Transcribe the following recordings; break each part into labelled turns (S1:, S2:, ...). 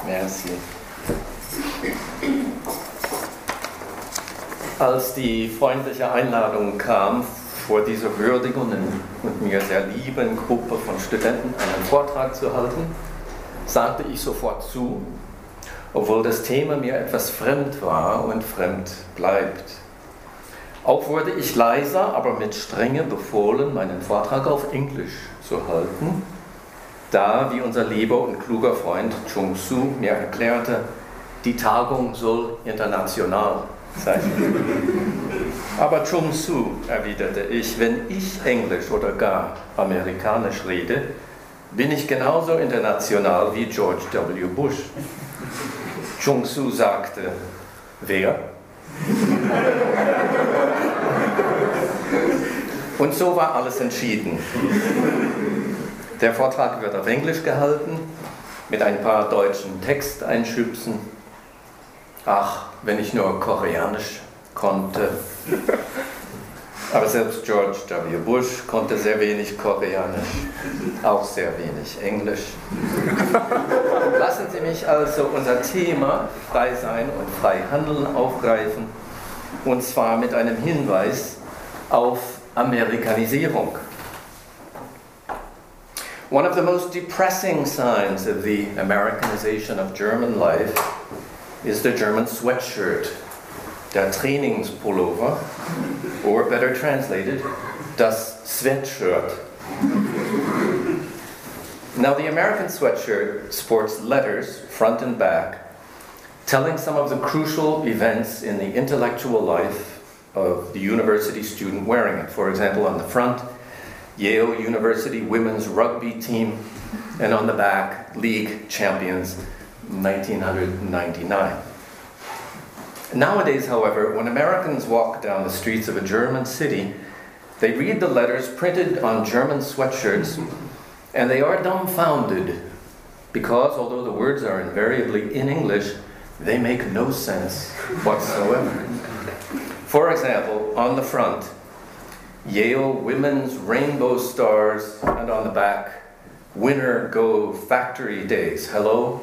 S1: Merci. Als die freundliche Einladung kam, vor dieser würdigen und mir sehr lieben Gruppe von Studenten einen Vortrag zu halten, sagte ich sofort zu, obwohl das Thema mir etwas fremd war und fremd bleibt. Auch wurde ich leiser, aber mit Strenge befohlen, meinen Vortrag auf Englisch zu halten, da, wie unser lieber und kluger Freund Chung Su mir erklärte, die Tagung soll international sein. Aber Chung Su, erwiderte ich, wenn ich Englisch oder gar Amerikanisch rede, bin ich genauso international wie George W. Bush. Chung Su sagte, wer? Und so war alles entschieden. Der Vortrag wird auf Englisch gehalten, mit ein paar deutschen Texteinschübsen. Ach, wenn ich nur Koreanisch konnte. Aber selbst George W. Bush konnte sehr wenig Koreanisch, auch sehr wenig Englisch. Lassen Sie mich also unser Thema Frei sein und frei handeln aufgreifen, und zwar mit einem Hinweis auf Amerikanisierung. One of the most depressing signs of the Americanization of German life is the German sweatshirt, der Trainingspullover, or better translated, das Sweatshirt. Now, the American sweatshirt sports letters, front and back, telling some of the crucial events in the intellectual life of the university student wearing it. For example, on the front, Yale University women's rugby team, and on the back, league champions, 1999. Nowadays, however, when Americans walk down the streets of a German city, they read the letters printed on German sweatshirts, and they are dumbfounded because, although the words are invariably in English, they make no sense whatsoever. For example, on the front, Yale Women's Rainbow Stars, and on the back, Winner Go Factory Days. Hello?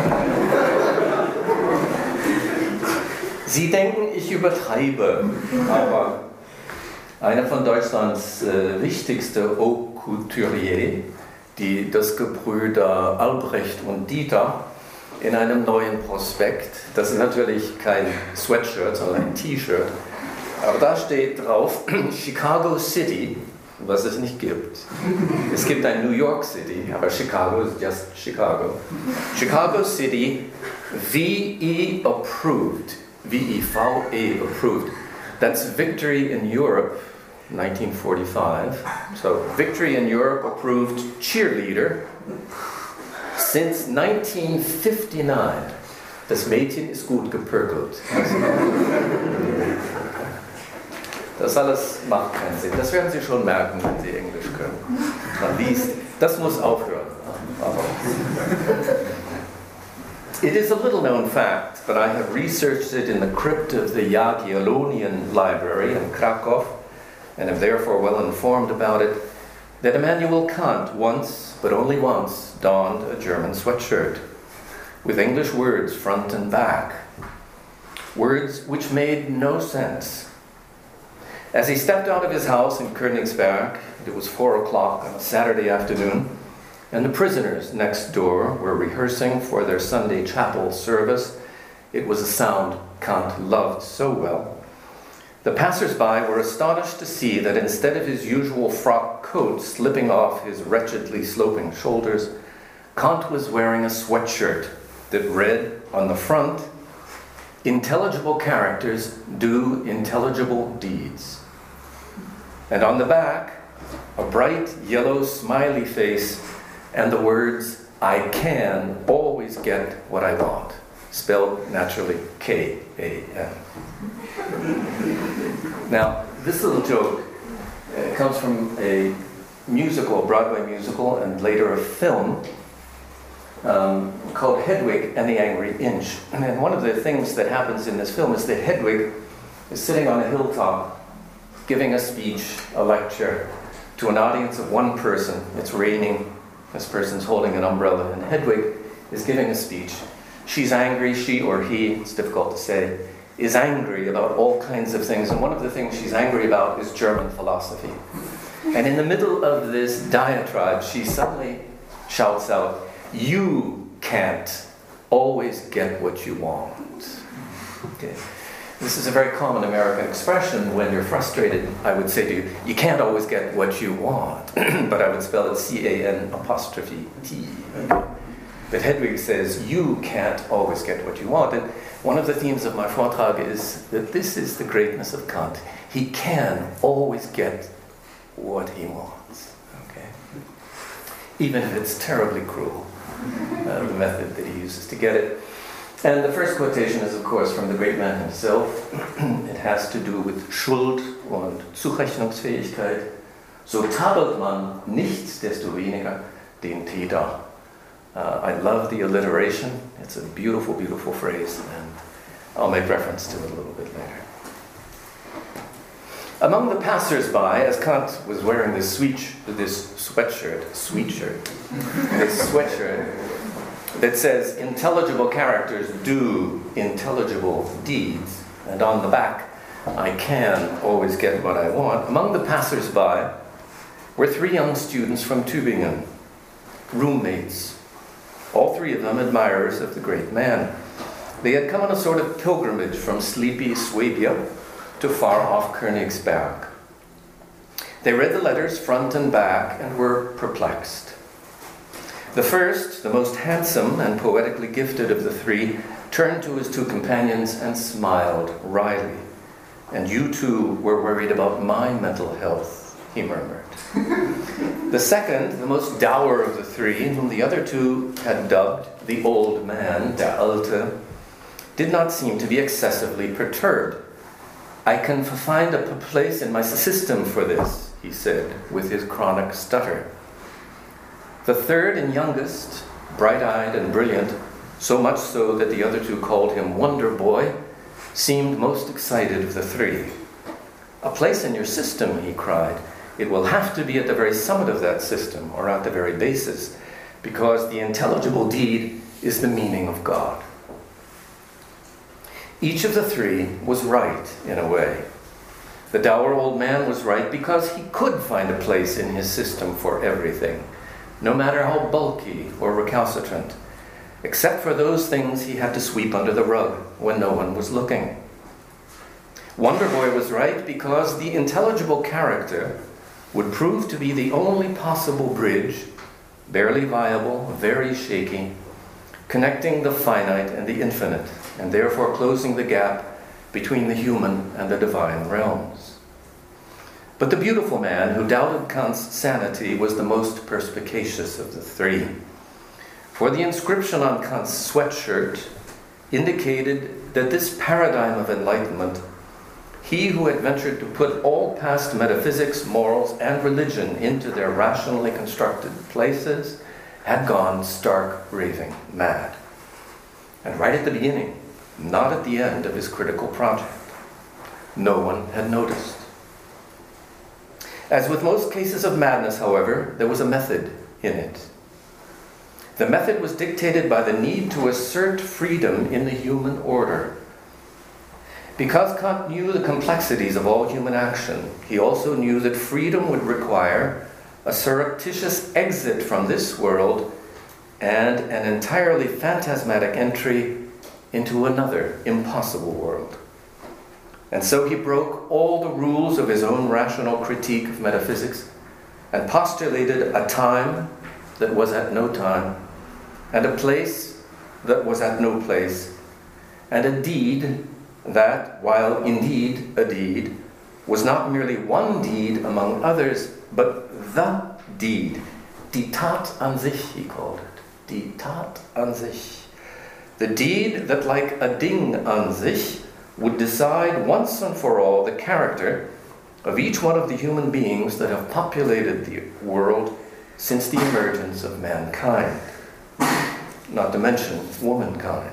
S1: Sie denken, ich übertreibe, aber einer von Deutschlands wichtigste Haute Couturier, das Gebrüder Albrecht und Dieter, in einem neuen Prospekt, das ist natürlich kein Sweatshirt, sondern ein T-Shirt, aber da steht drauf Chicago City, was es nicht gibt. Es gibt ein New York City, aber Chicago ist just Chicago. Chicago City, VE approved, VEVE approved. That's Victory in Europe, 1945. So Victory in Europe approved cheerleader since 1959. Das Mädchen ist gut gepörkelt. Das alles macht keinen Sinn. Das werden Sie schon merken, wenn Sie Englisch können. Man liest, das muss aufhören. It is a little known fact, but I have researched it in the crypt of the Jagiellonian Library in Krakow, and am therefore well informed about it, that Immanuel Kant once, but only once, donned a German sweatshirt, with English words front and back, words which made no sense. As he stepped out of his house in Königsberg, it was 4 o'clock on a Saturday afternoon, and the prisoners next door were rehearsing for their Sunday chapel service. It was a sound Kant loved so well. The passers-by were astonished to see that instead of his usual frock coat slipping off his wretchedly sloping shoulders, Kant was wearing a sweatshirt that read on the front, "Intelligible characters do intelligible deeds." And on the back, a bright yellow smiley face and the words, "I can always get what I want," spelled naturally K-A-N. Now, this little joke comes from a musical, a Broadway musical, and later a film called Hedwig and the Angry Inch. And one of the things that happens in this film is that Hedwig is sitting on a hilltop giving a speech, a lecture, to an audience of one person. It's raining, this person's holding an umbrella, and Hedwig is giving a speech. She's angry, she or he, it's difficult to say, is angry about all kinds of things. And one of the things she's angry about is German philosophy. And in the middle of this diatribe, she suddenly shouts out, "You can't always get what you want." Okay. This is a very common American expression. When you're frustrated, I would say to you, you can't always get what you want. But I would spell it C-A-N''T. But Hedwig says, you can't always get what you want. And one of the themes of my Vortrag is that this is the greatness of Kant. He can always get what he wants. Okay? Even if it's terribly cruel, the method that he uses to get it. And the first quotation is, of course, from the great man himself. It has to do with Schuld und Zurechnungsfähigkeit. So tadelt man nichtsdestoweniger den Täter. I love the alliteration. It's a beautiful, beautiful phrase, and I'll make reference to it a little bit later. Among the passers-by, as Kant was wearing this sweatshirt that says, intelligible characters do intelligible deeds, and on the back, I can always get what I want. Among the passers-by were 3 young students from Tübingen, roommates, all 3 of them admirers of the great man. They had come on a sort of pilgrimage from sleepy Swabia to far-off Königsberg. They read the letters front and back and were perplexed. The first, the most handsome and poetically gifted of the 3, turned to his 2 companions and smiled wryly. "And you too were worried about my mental health," he murmured. The second, the most dour of the 3, whom the other 2 had dubbed the old man, der Alte, did not seem to be excessively perturbed. "I can find a place in my system for this," he said, with his chronic stutter. The third and youngest, bright-eyed and brilliant, so much so that the other 2 called him Wonder Boy, seemed most excited of the 3. "A place in your system," he cried. "It will have to be at the very summit of that system, or at the very basis, because the intelligible deed is the meaning of God." Each of the 3 was right, in a way. The dour old man was right because he could find a place in his system for everything, no matter how bulky or recalcitrant, except for those things he had to sweep under the rug when no one was looking. Wonder Boy was right because the intelligible character would prove to be the only possible bridge, barely viable, very shaky, connecting the finite and the infinite, and therefore closing the gap between the human and the divine realms. But the beautiful man who doubted Kant's sanity was the most perspicacious of the 3. For the inscription on Kant's sweatshirt indicated that this paradigm of enlightenment, he who had ventured to put all past metaphysics, morals, and religion into their rationally constructed places, had gone stark raving mad. And right at the beginning, not at the end of his critical project. No one had noticed. As with most cases of madness, however, there was a method in it. The method was dictated by the need to assert freedom in the human order. Because Kant knew the complexities of all human action, he also knew that freedom would require a surreptitious exit from this world and an entirely phantasmatic entry into another impossible world. And so he broke all the rules of his own rational critique of metaphysics and postulated a time that was at no time, and a place that was at no place, and a deed that, while indeed a deed, was not merely one deed among others, but the deed. Die Tat an sich, he called it. Die Tat an sich. The deed that, like a Ding an sich, would decide once and for all the character of each one of the human beings that have populated the world since the emergence of mankind, not to mention womankind.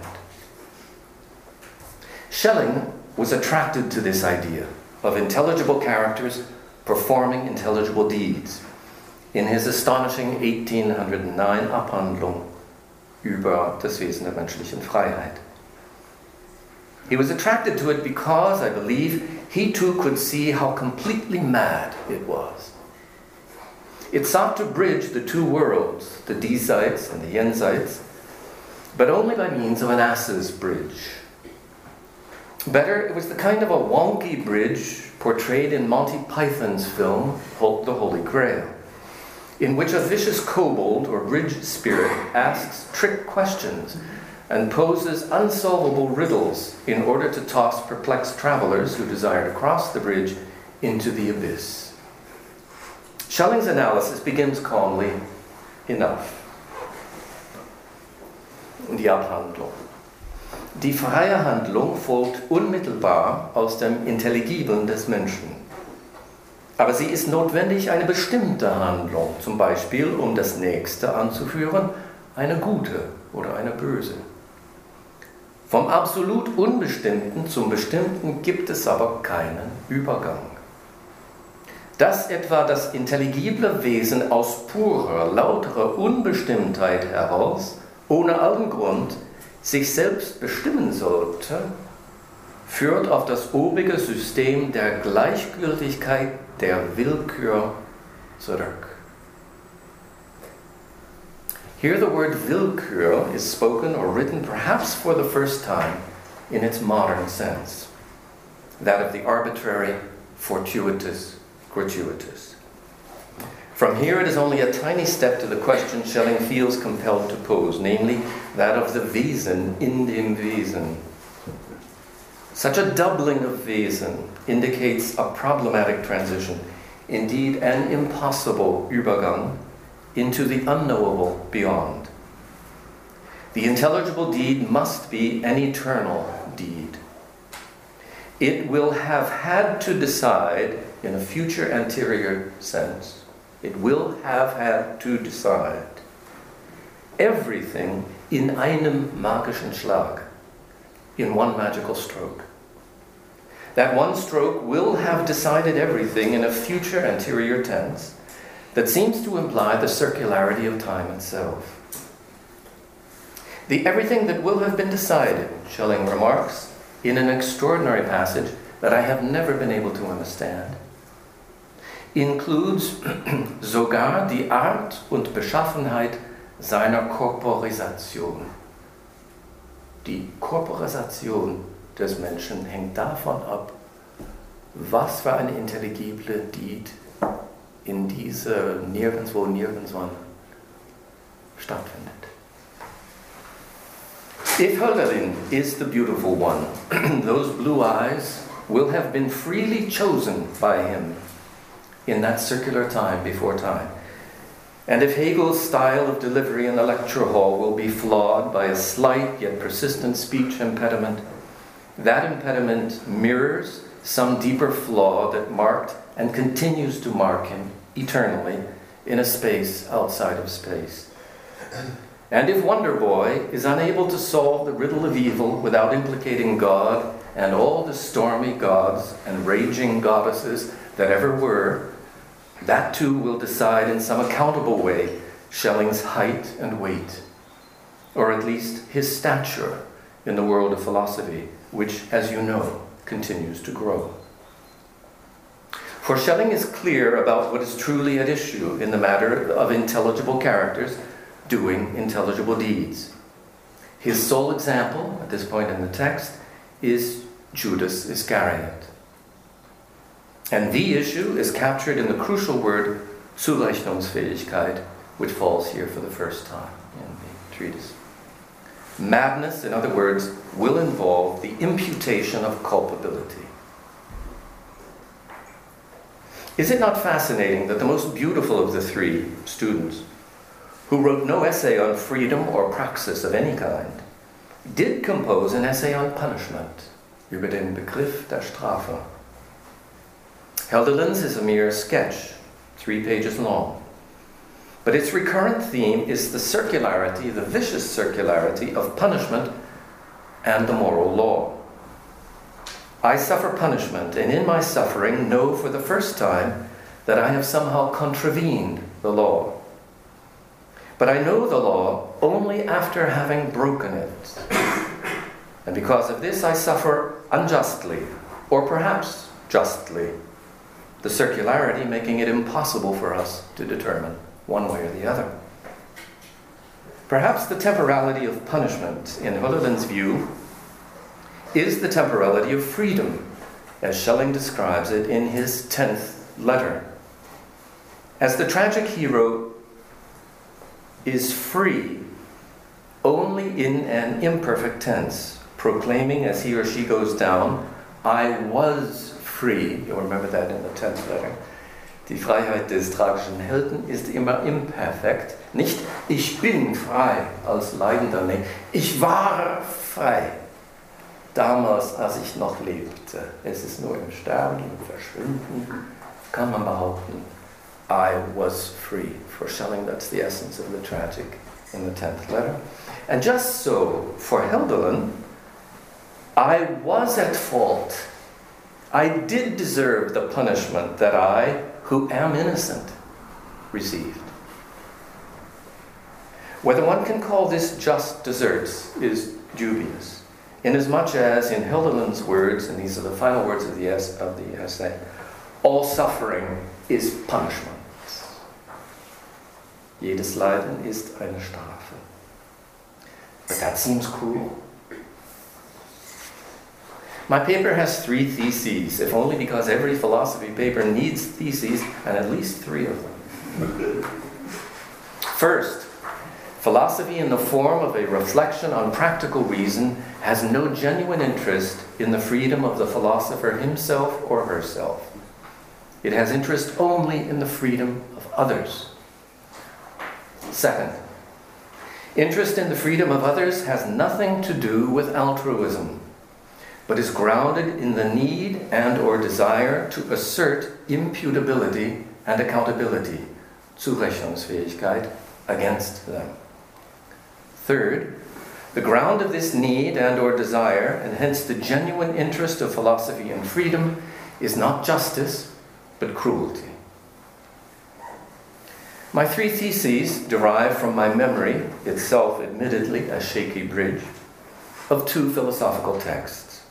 S1: Schelling was attracted to this idea of intelligible characters performing intelligible deeds in his astonishing 1809 Abhandlung über das Wesen der menschlichen Freiheit. He was attracted to it because, I believe, he too could see how completely mad it was. It sought to bridge the two worlds, the Diesseits and the Jenseits, but only by means of an ass's bridge. Better, it was the kind of a wonky bridge portrayed in Monty Python's film, The Holy Grail, in which a vicious kobold or bridge spirit asks trick questions and poses unsolvable riddles in order to toss perplexed travelers who desire to cross the bridge into the abyss. Schelling's analysis begins calmly, enough. Die Abhandlung. Die freie Handlung folgt unmittelbar aus dem Intelligibeln des Menschen. Aber sie ist notwendig eine bestimmte Handlung, zum Beispiel, um das Nächste anzuführen, eine gute oder eine böse. Vom absolut Unbestimmten zum Bestimmten gibt es aber keinen Übergang. Dass etwa das intelligible Wesen aus purer, lauterer Unbestimmtheit heraus, ohne allen Grund, sich selbst bestimmen sollte, führt auf das obige System der Gleichgültigkeit, der Willkür zurück. Here the word Willkür is spoken or written perhaps for the first time in its modern sense, that of the arbitrary, fortuitous, gratuitous. From here it is only a tiny step to the question Schelling feels compelled to pose, namely that of the Wesen in dem Wesen. Such a doubling of Wesen indicates a problematic transition, indeed an impossible Übergang into the unknowable beyond. The intelligible deed must be an eternal deed. It will have had to decide, in a future anterior sense, it will have had to decide everything in einem magischen Schlag, in one magical stroke. That one stroke will have decided everything in a future anterior tense that seems to imply the circularity of time itself. The everything that will have been decided, Schelling remarks, in an extraordinary passage that I have never been able to understand, includes sogar die Art und Beschaffenheit seiner Korporisation. Die Korporisation des Menschen hängt davon ab, was für eine intelligible Deed in diese nirgendwo stattfindet. If Hölderlin is the beautiful one, those blue eyes will have been freely chosen by him in that circular time before time. And if Hegel's style of delivery in the lecture hall will be flawed by a slight yet persistent speech impediment, that impediment mirrors some deeper flaw that marked and continues to mark him eternally in a space outside of space. And if Wonder Boy is unable to solve the riddle of evil without implicating God and all the stormy gods and raging goddesses that ever were, that too will decide in some accountable way Schelling's height and weight, or at least his stature in the world of philosophy, which, as you know, continues to grow. For Schelling is clear about what is truly at issue in the matter of intelligible characters doing intelligible deeds. His sole example, at this point in the text, is Judas Iscariot. And the issue is captured in the crucial word Zurechnungsfähigkeit, which falls here for the first time in the treatise. Madness, in other words, will involve the imputation of culpability. Is it not fascinating that the most beautiful of the three students, who wrote no essay on freedom or praxis of any kind, did compose an essay on punishment, über den Begriff der Strafe? Hölderlin's is a mere sketch, 3 pages long. But its recurrent theme is the circularity, the vicious circularity of punishment and the moral law. I suffer punishment, and in my suffering know for the first time that I have somehow contravened the law. But I know the law only after having broken it. And because of this I suffer unjustly, or perhaps justly, the circularity making it impossible for us to determine one way or the other. Perhaps the temporality of punishment, in Hölderlin's view, is the temporality of freedom, as Schelling describes it in his 10th letter. As the tragic hero is free only in an imperfect tense, proclaiming as he or she goes down, I was free. You'll remember that in the 10th letter. Die Freiheit des tragischen Helden ist immer imperfekt. Nicht ich bin frei als Leidender, nee, ich war frei. Damals, als ich noch lebte. Es ist nur im Sterben, im Verschwinden, kann man behaupten, I was free. For Schelling, that's the essence of the tragic in the 10th letter. And just so, for Hölderlin, I was at fault. I did deserve the punishment that I, who am innocent, received. Whether one can call this just deserts is dubious, inasmuch as, in Hölderlin's words, and these are the final words of the essay, all suffering is punishment. Jedes Leiden ist eine Strafe. But that seems cruel. My paper has 3 theses, if only because every philosophy paper needs theses, and at least 3 of them. First, philosophy in the form of a reflection on practical reason has no genuine interest in the freedom of the philosopher himself or herself. It has interest only in the freedom of others. Second, interest in the freedom of others has nothing to do with altruism, but is grounded in the need and or desire to assert imputability and accountability, Zurechnungsfähigkeit, against them. Third, the ground of this need and or desire, and hence the genuine interest of philosophy in freedom, is not justice, but cruelty. My 3 theses derive from my memory, itself admittedly a shaky bridge, of 2 philosophical texts.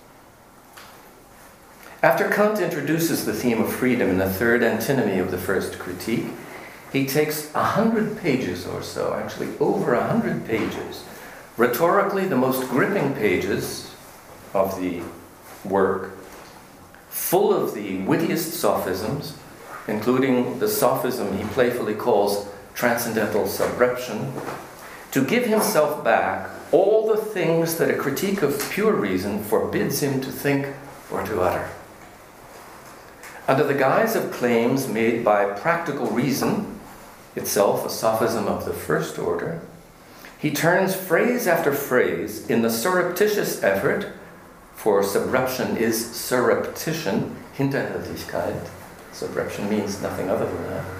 S1: After Kant introduces the theme of freedom in the 3rd antinomy of the first critique, he takes 100 pages or so, actually over 100 pages, rhetorically the most gripping pages of the work, full of the wittiest sophisms, including the sophism he playfully calls transcendental subreption, to give himself back all the things that a critique of pure reason forbids him to think or to utter. Under the guise of claims made by practical reason, itself a sophism of the first order, he turns phrase after phrase in the surreptitious effort, for subreption is surreptition, Hinterhältigkeit, subreption means nothing other than that,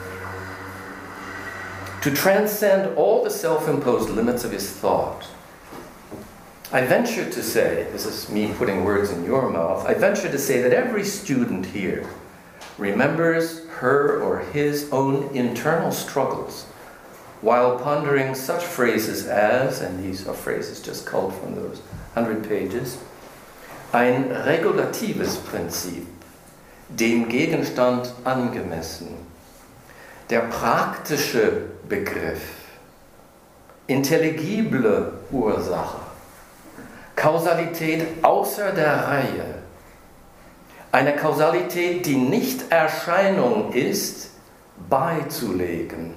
S1: to transcend all the self-imposed limits of his thought. I venture to say, this is me putting words in your mouth, I venture to say that every student here remembers her or his own internal struggles while pondering such phrases as, and these are phrases just culled from those 100 pages, ein regulatives Prinzip, dem Gegenstand angemessen, der praktische Begriff, intelligible Ursache, Kausalität außer der Reihe, eine Kausalität, die nicht Erscheinung ist, beizulegen.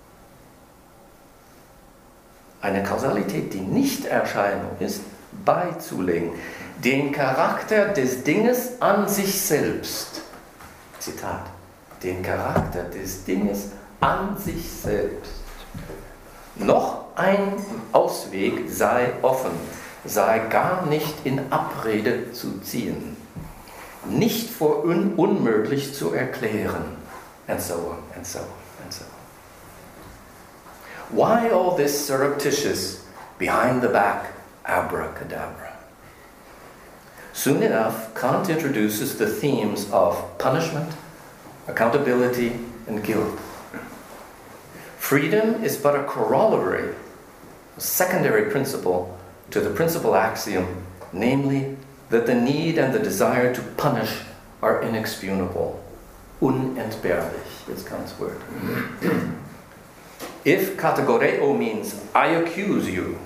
S1: Eine Kausalität, die nicht Erscheinung ist, beizulegen. Den Charakter des Dinges an sich selbst. Zitat. Den Charakter des Dinges an sich selbst. Noch ein Ausweg sei offen, sei gar nicht in Abrede zu ziehen, nicht für unmöglich zu erklären, and so on, and so on, and so on. Why all this surreptitious, behind-the-back abracadabra? Soon enough, Kant introduces the themes of punishment, accountability, and guilt. Freedom is but a corollary, a secondary principle to the principal axiom, namely that the need and the desire to punish are inexpugnable. Unentbehrlich is Kant's word. If kategoreo means I accuse you,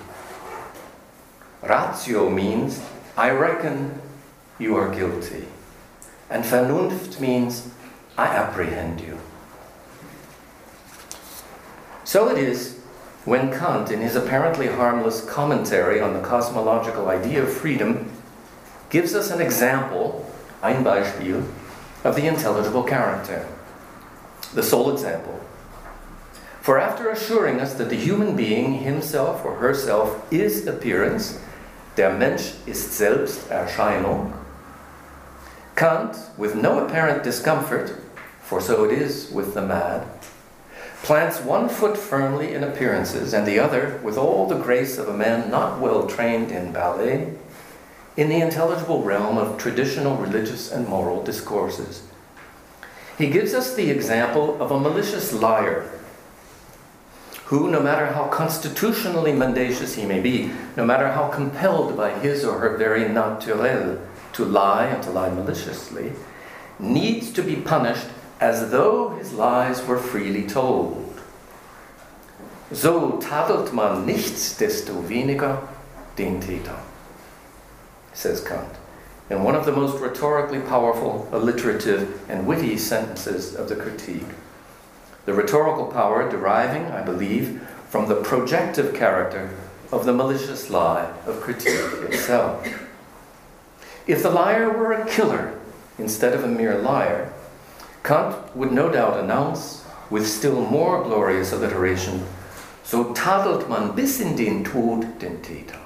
S1: ratio means I reckon you are guilty, and Vernunft means I apprehend you. So it is when Kant, in his apparently harmless commentary on the cosmological idea of freedom, gives us an example, ein Beispiel, of the intelligible character, the sole example. For after assuring us that the human being, himself or herself, is appearance, der Mensch ist selbst Erscheinung, Kant, with no apparent discomfort, for so it is with the mad, plants one foot firmly in appearances and the other, with all the grace of a man not well trained in ballet, in the intelligible realm of traditional religious and moral discourses. He gives us the example of a malicious liar who, no matter how constitutionally mendacious he may be, no matter how compelled by his or her very naturel to lie and to lie maliciously, needs to be punished as though his lies were freely told. So tadelt man nichtsdestoweniger den Täter, says Kant, in one of the most rhetorically powerful, alliterative, and witty sentences of the Critique. The rhetorical power deriving, I believe, from the projective character of the malicious lie of Critique itself. If the liar were a killer instead of a mere liar, Kant would no doubt announce, with still more glorious alliteration, so tadelt man bis in den Tod den Täter.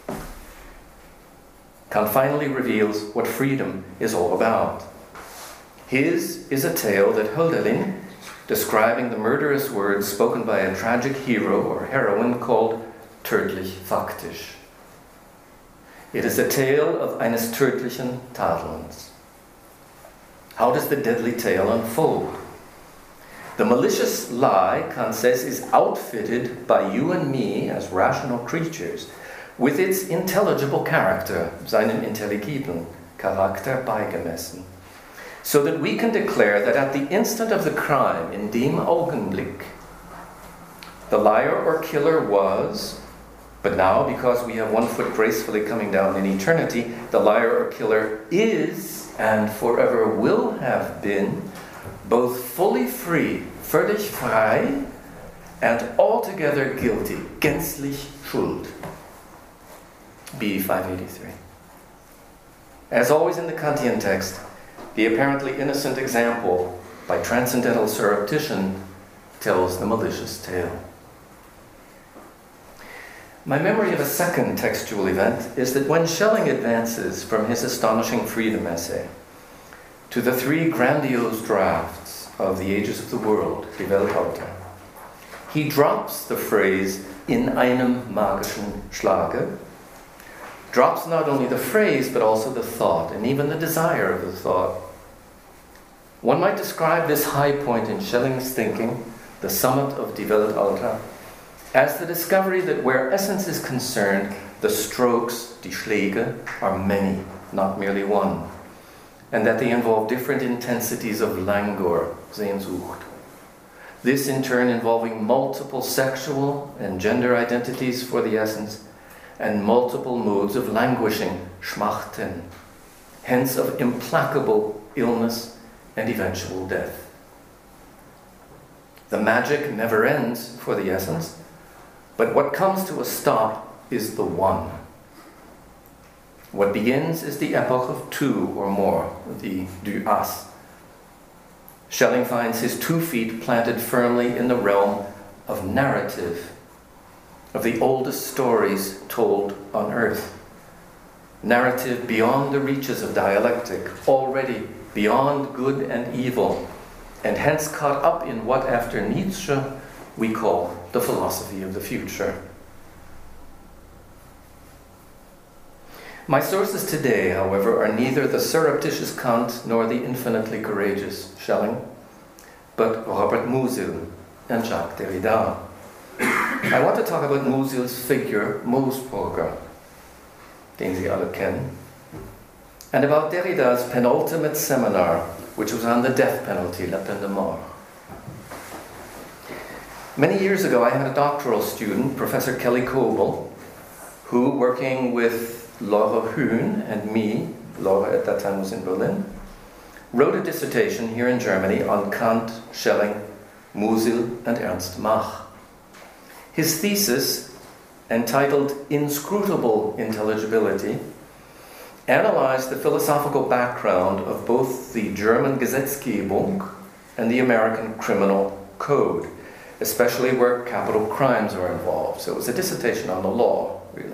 S1: Kant finally reveals what freedom is all about. His is a tale that Hölderlin, describing the murderous words spoken by a tragic hero or heroine, called tödlich faktisch. It is a tale of eines tödlichen Tadelns. How does the deadly tale unfold? The malicious lie, Kant says, is outfitted by you and me as rational creatures with its intelligible character, seinem intelligiblen Charakter beigemessen, so that we can declare that at the instant of the crime, in dem Augenblick, the liar or killer was, but now, because we have one foot gracefully coming down in eternity, the liar or killer is and forever will have been both fully free, völlig frei, and altogether guilty, gänzlich schuld. B. 583. As always in the Kantian text, the apparently innocent example, by transcendental surreptition, tells the malicious tale. My memory of a second textual event is that when Schelling advances from his astonishing freedom essay to the three grandiose drafts of The Ages of the World, Die Weltalter, he drops the phrase in einem magischen Schlage, drops not only the phrase but also the thought and even the desire of the thought. One might describe this high point in Schelling's thinking, the summit of Die Weltalter, as the discovery that where essence is concerned, the strokes, die Schläge, are many, not merely one, and that they involve different intensities of languor, Sehnsucht. This in turn involving multiple sexual and gender identities for the essence, and multiple moods of languishing, Schmachten, hence of implacable illness and eventual death. The magic never ends for the essence, but what comes to a stop is the one. What begins is the epoch of two or more, the du as. Schelling finds his 2 feet planted firmly in the realm of narrative, of the oldest stories told on earth. Narrative beyond the reaches of dialectic, already beyond good and evil, and hence caught up in what after Nietzsche we call the philosophy of the future. My sources today, however, are neither the surreptitious Kant nor the infinitely courageous Schelling, but Robert Musil, and Jacques Derrida. I want to talk about Musil's figure, Moosbrugger, den Sie alle kennen, and about Derrida's penultimate seminar, which was on the death penalty, la peine de mort. Many years ago, I had a doctoral student, Professor Kelly Coble, who, working with Laura Hühn and me, Laura at that time was in Berlin, wrote a dissertation here in Germany on Kant, Schelling, Musil, and Ernst Mach. His thesis, entitled Inscrutable Intelligibility, analyzed the philosophical background of both the German Gesetzgebung and the American Criminal Code, especially where capital crimes are involved. So it was a dissertation on the law, really.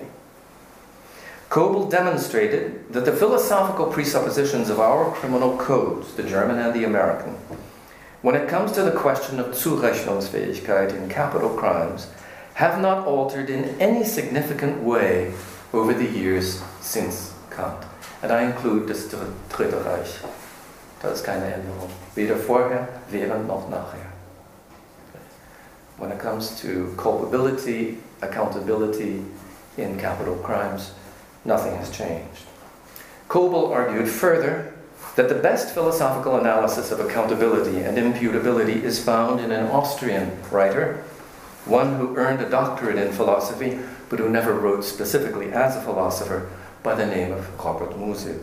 S1: Coble demonstrated that the philosophical presuppositions of our criminal codes, the German and the American, when it comes to the question of Zurechnungsfähigkeit in capital crimes, have not altered in any significant way over the years since Kant. And I include das Dritte Reich. Da ist keine Änderung. Weder vorher, während noch nachher. When it comes to culpability, accountability in capital crimes, nothing has changed. Coble argued further that the best philosophical analysis of accountability and imputability is found in an Austrian writer, one who earned a doctorate in philosophy, but who never wrote specifically as a philosopher, by the name of Robert Musil.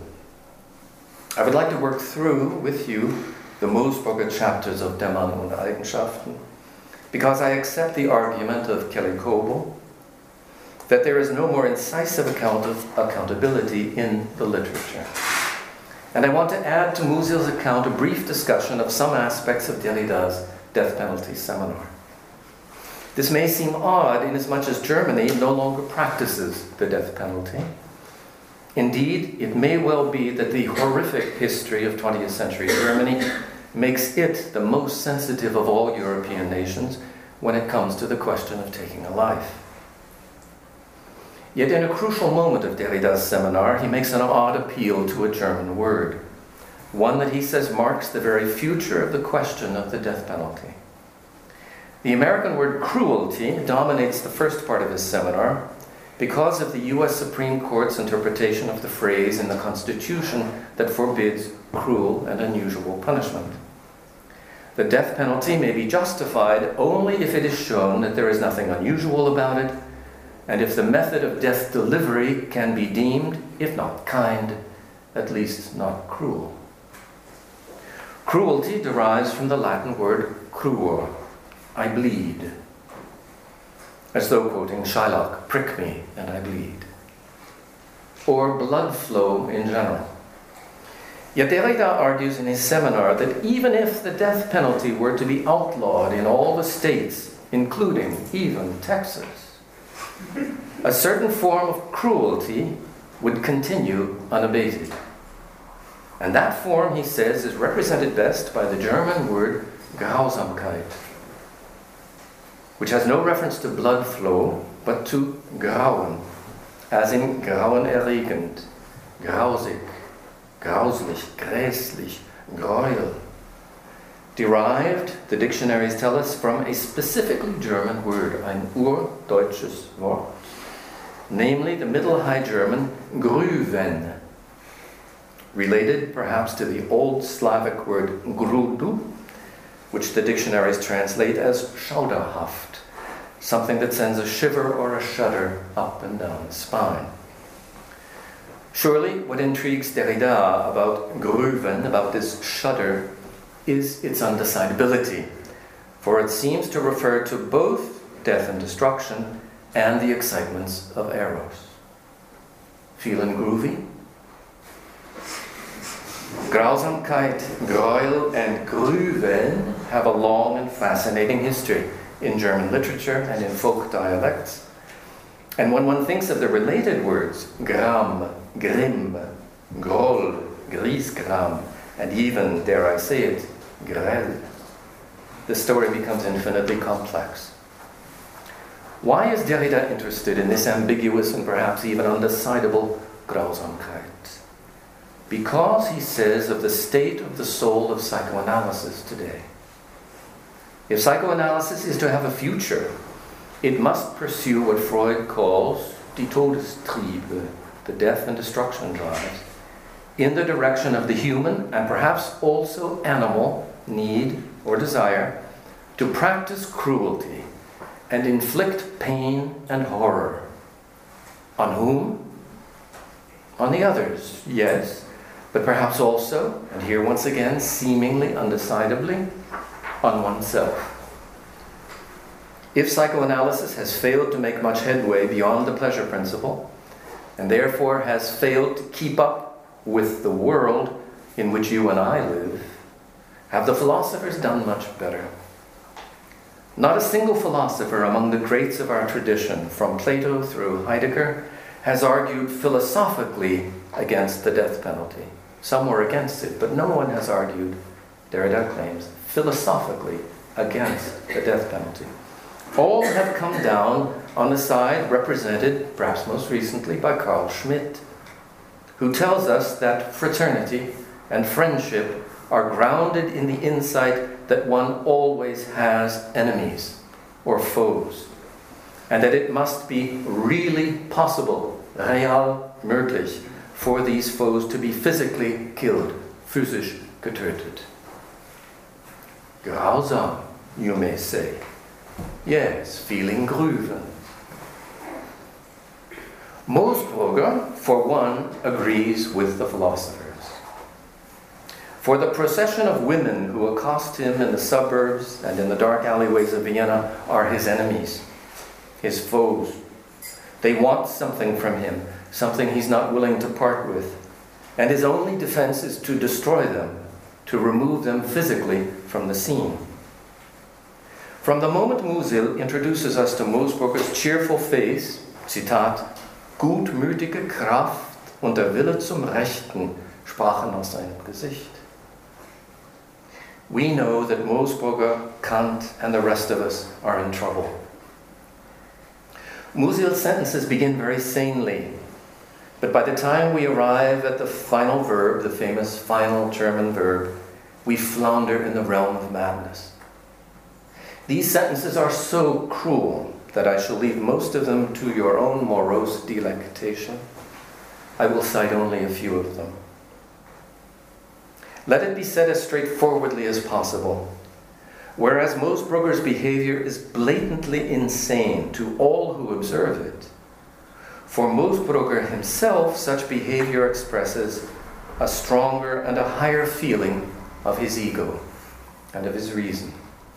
S1: I would like to work through with you the Moosbrugger chapters of Der Mann und Eigenschaften, because I accept the argument of Kelly Coble that there is no more incisive account of accountability in the literature. And I want to add to Musil's account a brief discussion of some aspects of Derrida's death penalty seminar. This may seem odd inasmuch as Germany no longer practices the death penalty. Indeed, it may well be that the horrific history of 20th century Germany makes it the most sensitive of all European nations when it comes to the question of taking a life. Yet in a crucial moment of Derrida's seminar, he makes an odd appeal to a German word, one that he says marks the very future of the question of the death penalty. The American word cruelty dominates the first part of his seminar because of the US Supreme Court's interpretation of the phrase in the Constitution that forbids cruel and unusual punishment. The death penalty may be justified only if it is shown that there is nothing unusual about it, and if the method of death delivery can be deemed, if not kind, at least not cruel. Cruelty derives from the Latin word cruor, I bleed, as though quoting Shylock, prick me and I bleed, or blood flow in general. Yet Derrida argues in his seminar that even if the death penalty were to be outlawed in all the states, including even Texas, a certain form of cruelty would continue unabated. And that form, he says, is represented best by the German word Grausamkeit, which has no reference to blood flow, but to grauen, as in grauenerregend, grausig, grauslich, grässlich, Gräuel. Derived, the dictionaries tell us, from a specifically German word, ein urdeutsches Wort, namely the Middle High German grüven, related perhaps to the Old Slavic word grudu, which the dictionaries translate as schauderhaft, something that sends a shiver or a shudder up and down the spine. Surely, what intrigues Derrida about grüven, about this shudder, is its undecidability, for it seems to refer to both death and destruction and the excitements of Eros. Feeling groovy? Grausamkeit, Gräuel, and Grüven have a long and fascinating history in German literature and in folk dialects. And when one thinks of the related words, Gram, Grimm, Groll, Griesgram, and even, dare I say it, Grell, the story becomes infinitely complex. Why is Derrida interested in this ambiguous and perhaps even undecidable Grausamkeit? Because, he says, of the state of the soul of psychoanalysis today. If psychoanalysis is to have a future, it must pursue what Freud calls die Todestriebe, the death and destruction drives, in the direction of the human and perhaps also animal need or desire to practice cruelty and inflict pain and horror. On whom? On the others, yes, but perhaps also, and here once again, seemingly undecidedly, on oneself. If psychoanalysis has failed to make much headway beyond the pleasure principle, and therefore has failed to keep up with the world in which you and I live, have the philosophers done much better? Not a single philosopher among the greats of our tradition, from Plato through Heidegger, has argued philosophically against the death penalty. Some were against it, but no one has argued, Derrida claims, philosophically against the death penalty. All have come down on the side represented, perhaps most recently, by Carl Schmitt, who tells us that fraternity and friendship are grounded in the insight that one always has enemies or foes, and that it must be really possible, real möglich, for these foes to be physically killed, physisch getötet. Grausam, you may say. Yes, feeling grüven. Moosbrugger, for one, agrees with the philosophers. For the procession of women who accost him in the suburbs and in the dark alleyways of Vienna are his enemies, his foes. They want something from him, something he's not willing to part with. And his only defense is to destroy them, to remove them physically from the scene. From the moment Musil introduces us to Moosbrugger's cheerful face, Zitat, gutmütige Kraft und der Wille zum Rechten sprachen aus seinem Gesicht. We know that Moosbrugger, Kant, and the rest of us are in trouble. Musil's sentences begin very sanely, but by the time we arrive at the final verb, the famous final German verb, we flounder in the realm of madness. These sentences are so cruel that I shall leave most of them to your own morose delectation. I will cite only a few of them. Let it be said as straightforwardly as possible. Whereas Moosbrugger's behavior is blatantly insane to all who observe it, for Moosbrugger himself, such behavior expresses a stronger and a higher feeling of his ego and of his reason.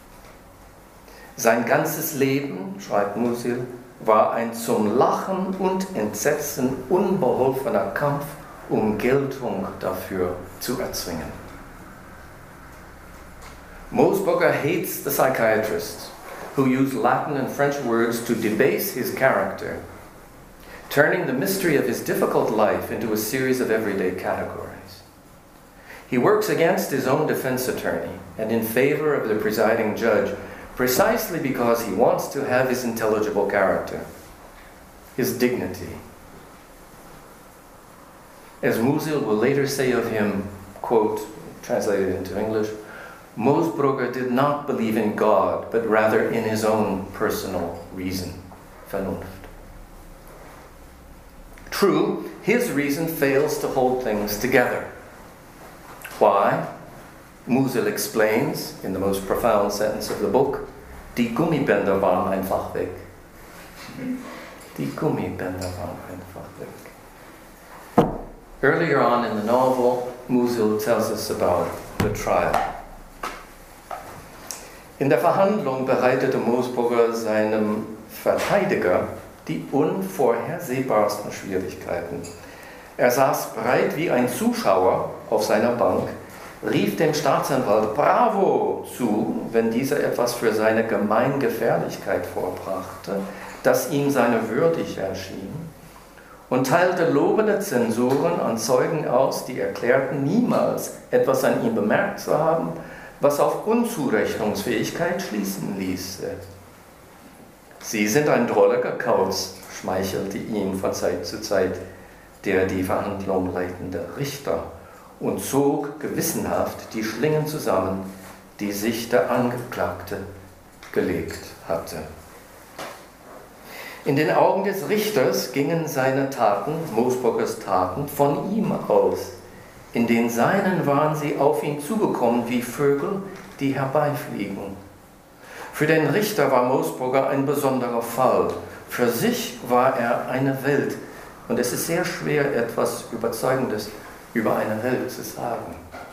S1: Sein ganzes Leben, schreibt Musil, war ein zum Lachen und Entsetzen unbeholfener Kampf, Geltung dafür zu erzwingen. Moosbrugger hates the psychiatrists who use Latin and French words to debase his character, turning the mystery of his difficult life into a series of everyday categories. He works against his own defense attorney and in favor of the presiding judge, precisely because he wants to have his intelligible character, his dignity. As Musil will later say of him, quote, translated into English, Moosbrugger did not believe in God, but rather in his own personal reason, Vernunft. True, his reason fails to hold things together. Why? Musil explains, in the most profound sentence of the book, die Gummibänder waren einfach weg. Die Gummibänder waren einfach weg. Earlier on in the novel, Musil tells us about the trial. In der Verhandlung bereitete Moosbrugger seinem Verteidiger die unvorhersehbarsten Schwierigkeiten. Er saß breit wie ein Zuschauer auf seiner Bank, rief dem Staatsanwalt Bravo zu, wenn dieser etwas für seine Gemeingefährlichkeit vorbrachte, das ihm seine würdig erschien, und teilte lobende Zensuren an Zeugen aus, die erklärten, niemals etwas an ihm bemerkt zu haben, was auf Unzurechnungsfähigkeit schließen ließe. Sie sind ein drolliger Kauz, schmeichelte ihm von Zeit zu Zeit der die Verhandlung leitende Richter und zog gewissenhaft die Schlingen zusammen, die sich der Angeklagte gelegt hatte. In den Augen des Richters gingen seine Taten, Moosbruckers Taten, von ihm aus. In den Seinen waren sie auf ihn zugekommen wie Vögel, die herbeifliegen. Für den Richter war Moosbrugger ein besonderer Fall. Für sich war er eine Welt. Und es ist sehr schwer, etwas Überzeugendes über eine Welt zu sagen.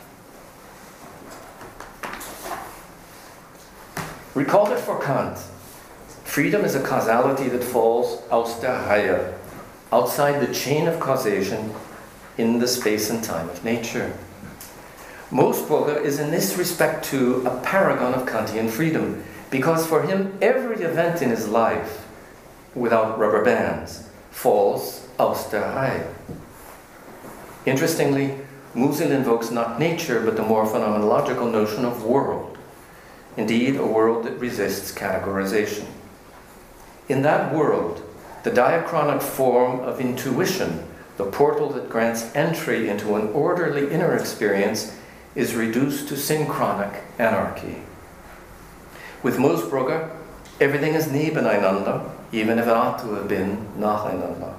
S1: Recall it for Kant. Freedom is a causality that falls aus der Reihe, outside the chain of causation in the space and time of nature. Moosbrugger is in this respect too a paragon of Kantian freedom, because for him every event in his life, without rubber bands, falls aus der Reihe. Interestingly, Musil invokes not nature but the more phenomenological notion of world. Indeed, a world that resists categorization. In that world, the diachronic form of intuition, the portal that grants entry into an orderly inner experience, is reduced to synchronic anarchy. With Moosbrugger, everything is nebeneinander, even if it ought to have been nacheinander.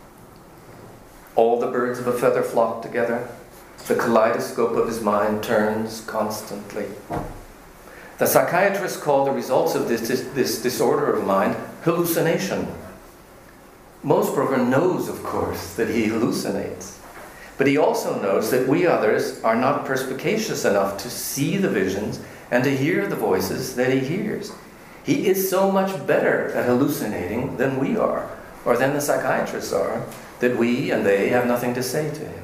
S1: All the birds of a feather flock together. The kaleidoscope of his mind turns constantly. The psychiatrists call the results of this disorder of mind hallucination. Moosbrugger knows, of course, that he hallucinates. But he also knows that we others are not perspicacious enough to see the visions and to hear the voices that he hears. He is so much better at hallucinating than we are, or than the psychiatrists are, that we and they have nothing to say to him.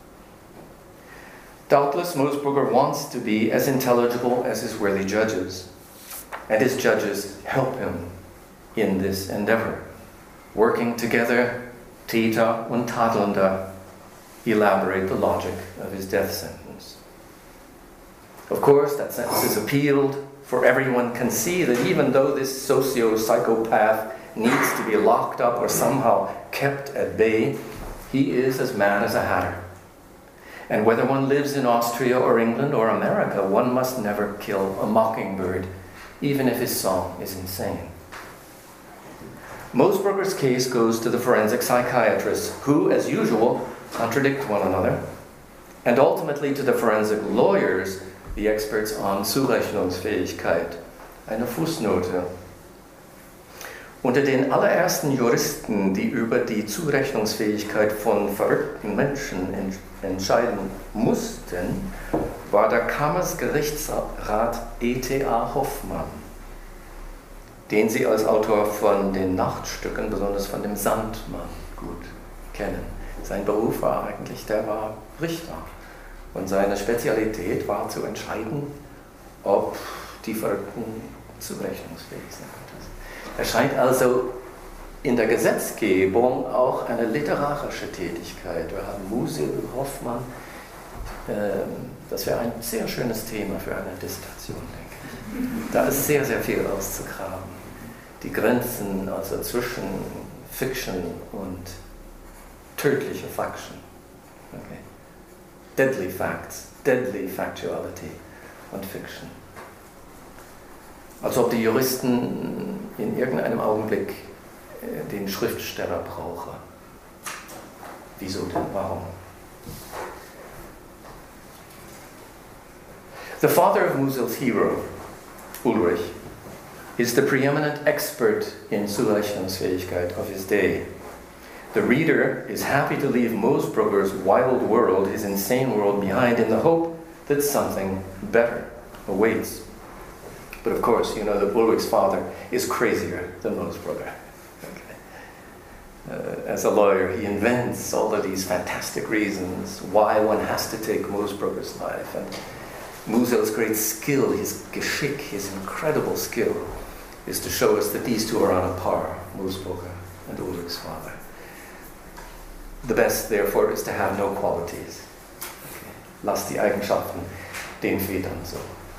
S1: Doubtless, Moosbrugger wants to be as intelligible as his worthy judges, and his judges help him in this endeavor, working together, Täter und Tadelnder, elaborate the logic of his death sentence. Of course, that sentence is appealed, for everyone can see that even though this socio-psychopath needs to be locked up or somehow kept at bay, he is as mad as a hatter. And whether one lives in Austria or England or America, one must never kill a mockingbird, even if his song is insane. Moosbrugger's case goes to the forensic psychiatrists, who, as usual, contradict one another, and ultimately to the forensic lawyers, the experts on Zurechnungsfähigkeit. Eine Fußnote. Unter den allerersten Juristen, die über die Zurechnungsfähigkeit von verrückten Menschen entscheiden mussten, war der Kammergerichtsrat E.T.A. Hoffmann, den Sie als Autor von den Nachtstücken, besonders von dem Sandmann, gut kennen. Sein Beruf war eigentlich, der war Richter. Und seine Spezialität war zu entscheiden, ob die Verrückten zurechnungsfähig sind. Er scheint also in der Gesetzgebung auch eine literarische Tätigkeit. Wir haben Musil, Hoffmann. Das wäre ein sehr schönes Thema für eine Dissertation, denke ich. Da ist sehr, sehr viel auszugraben. Die Grenzen also zwischen Fiction und tödliche Faction. Okay. Deadly facts, deadly factuality und Fiction. Als ob die Juristen in irgendeinem Augenblick den Schriftsteller brauchen. Wieso denn? Warum? The father of Musil's hero, Ulrich, is the preeminent expert in Zurechnungsfähigkeit of his day. The reader is happy to leave Moosbrugger's wild world, his insane world, behind in the hope that something better awaits. But of course, you know that Ulrich's father is crazier than Moosbrugger. Okay. As a lawyer, he invents all of these fantastic reasons why one has to take Moosbrugger's life. And Musil's great skill, his Geschick, his incredible skill, is to show us that these two are on a par, Moosbrugger and Ulrich's father. The best, therefore, is to have no qualities. Okay. Lass die Eigenschaften den Vätern so.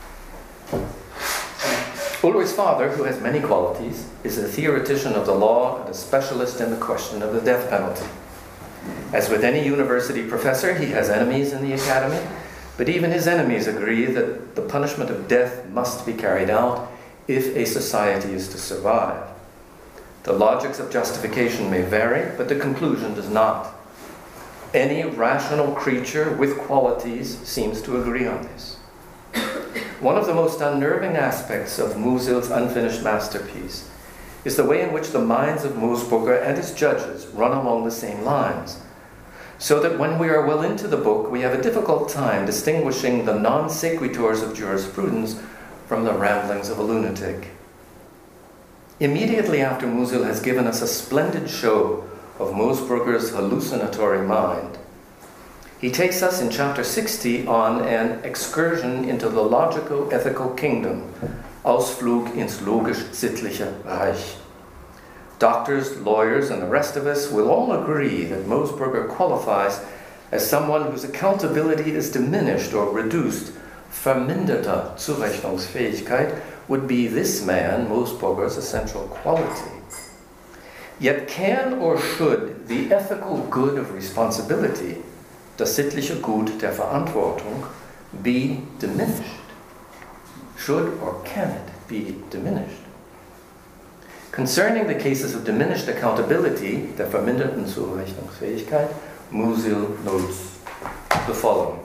S1: Ulrich's father, who has many qualities, is a theoretician of the law and a specialist in the question of the death penalty. As with any university professor, he has enemies in the academy, But even his enemies agree that the punishment of death must be carried out if a society is to survive. The logics of justification may vary, but the conclusion does not. Any rational creature with qualities seems to agree on this. One of the most unnerving aspects of Musil's unfinished masterpiece is the way in which the minds of Moosbrugger and his judges run along the same lines, so that when we are well into the book, we have a difficult time distinguishing the non sequiturs of jurisprudence from the ramblings of a lunatic. Immediately after Musil has given us a splendid show of Moosbrugger's hallucinatory mind, he takes us in chapter 60 on an excursion into the logico-ethical kingdom, Ausflug ins logisch-sittliche Reich. Doctors, lawyers, and the rest of us will all agree that Moosbrugger qualifies as someone whose accountability is diminished or reduced. Verminderter Zurechnungsfähigkeit would be this man, Moosbrugger's essential quality. Yet can or should the ethical good of responsibility, das sittliche Gut der Verantwortung, be diminished? Should or can it be diminished? Concerning the cases of diminished accountability, der verminderten Zurechnungsfähigkeit, Musil notes the following.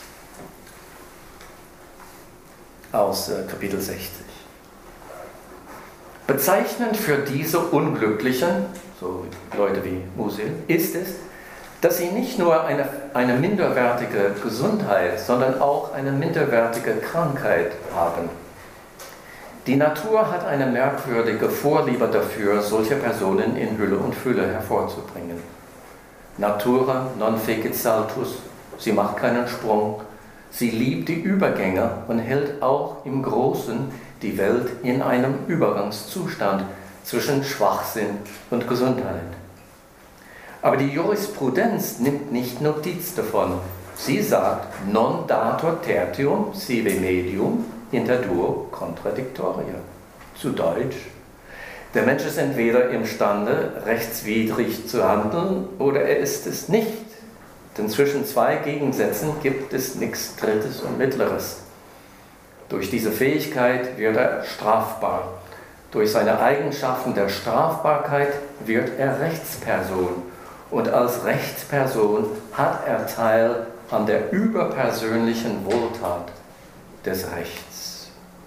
S1: Aus Kapitel 60. Bezeichnend für diese Unglücklichen, so Leute wie Musil, ist es, dass sie nicht nur eine minderwertige Gesundheit, sondern auch eine minderwertige Krankheit haben. Die Natur hat eine merkwürdige Vorliebe dafür, solche Personen in Hülle und Fülle hervorzubringen. Natura non fecit saltus, sie macht keinen Sprung, sie liebt die Übergänge und hält auch im Großen die Welt in einem Übergangszustand zwischen Schwachsinn und Gesundheit. Aber die Jurisprudenz nimmt nicht Notiz davon. Sie sagt, non datur tertium sive medium inter duo contradictoria. Zu Deutsch, der Mensch ist entweder imstande, rechtswidrig zu handeln, oder er ist es nicht. Denn zwischen zwei Gegensätzen gibt es nichts Drittes und Mittleres. Durch diese Fähigkeit wird er strafbar. Durch seine Eigenschaften der Strafbarkeit wird er Rechtsperson. Und als Rechtsperson hat er Teil an der überpersönlichen Wohltat des Rechts.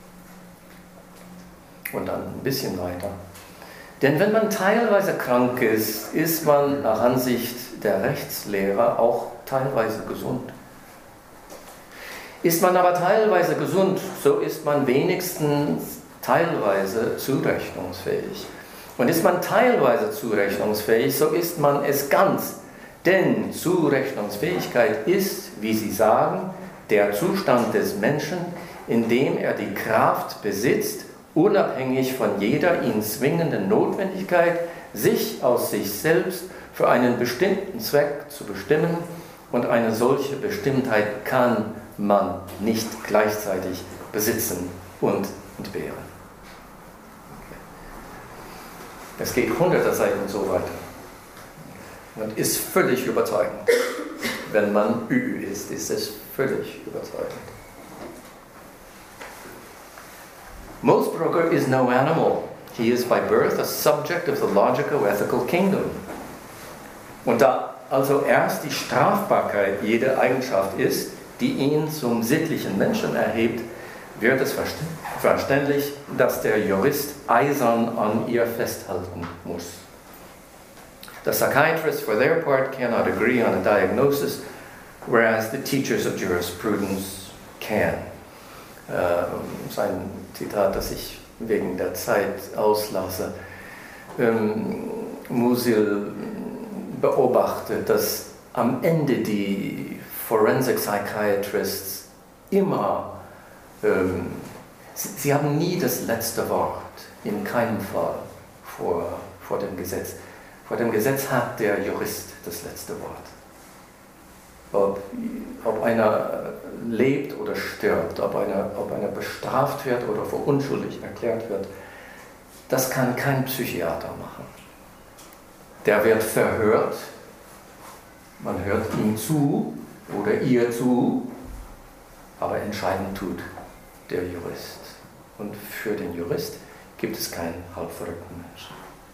S1: Und dann ein bisschen weiter. Denn wenn man teilweise krank ist, ist man nach Ansicht der Rechtslehrer auch teilweise gesund. Ist man aber teilweise gesund, so ist man wenigstens teilweise zurechnungsfähig. Und ist man teilweise zurechnungsfähig, so ist man es ganz. Denn Zurechnungsfähigkeit ist, wie Sie sagen, der Zustand des Menschen, in dem er die Kraft besitzt, unabhängig von jeder ihn zwingenden Notwendigkeit, sich aus sich selbst für einen bestimmten Zweck zu bestimmen, und eine solche Bestimmtheit kann man nicht gleichzeitig besitzen und entbehren. Es geht hunderte Seiten so weiter und ist völlig überzeugend. Wenn man Ü ist es völlig überzeugend. Moosbrugger is no animal. He is by birth a subject of the logico-ethical kingdom. Und da also erst die Strafbarkeit jede Eigenschaft ist, die ihn zum sittlichen Menschen erhebt, wird es verständlich, dass der Jurist eisern an ihr festhalten muss. The psychiatrists, for their part, cannot agree on a diagnosis, whereas the teachers of jurisprudence can. Sein Zitat, das ich wegen der Zeit auslasse. Musil beobachtet, dass am Ende die Forensic Psychiatrists immer, sie haben nie das letzte Wort, in keinem Fall vor dem Gesetz. Vor dem Gesetz hat der Jurist das letzte Wort. Ob einer lebt oder stirbt, ob einer bestraft wird oder für unschuldig erklärt wird, das kann kein Psychiater machen. Der wird verhört, man hört ihm zu oder ihr zu aber entscheiden tut der Jurist. Und für den Jurist gibt es keinen halbverrückten Menschen.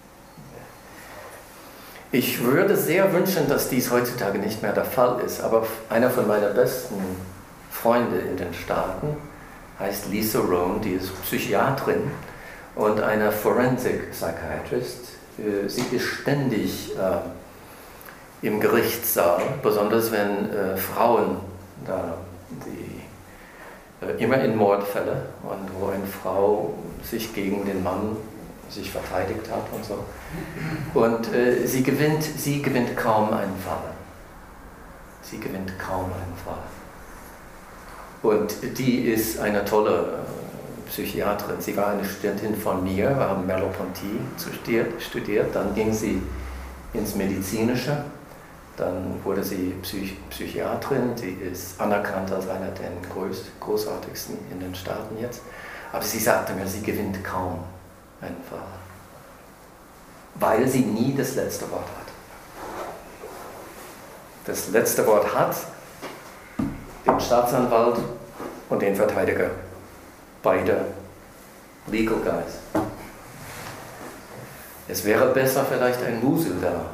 S1: Ich würde sehr wünschen, dass dies heutzutage nicht mehr der Fall ist, aber einer von meiner besten Freunde in den Staaten heißt Lisa Rohn, die ist Psychiaterin und eine Forensic Psychiatrist. Sie ist ständig im Gerichtssaal, besonders wenn Frauen da, immer in Mordfälle und wo eine Frau sich gegen den Mann sich verteidigt hat und so. Und sie gewinnt kaum einen Fall. Sie gewinnt kaum einen Fall. Und die ist eine tolle Psychiaterin. Sie war eine Studentin von mir, wir haben Merleau-Ponty studiert, dann ging sie ins Medizinische, dann wurde sie Psychiaterin, sie ist anerkannt als einer der großartigsten in den Staaten jetzt. Aber sie sagte mir, sie gewinnt kaum einen Fall, weil sie nie das letzte Wort hat. Das letzte Wort hat den Staatsanwalt und den Verteidiger, beide Legal Guys. Es wäre besser vielleicht ein Musel da.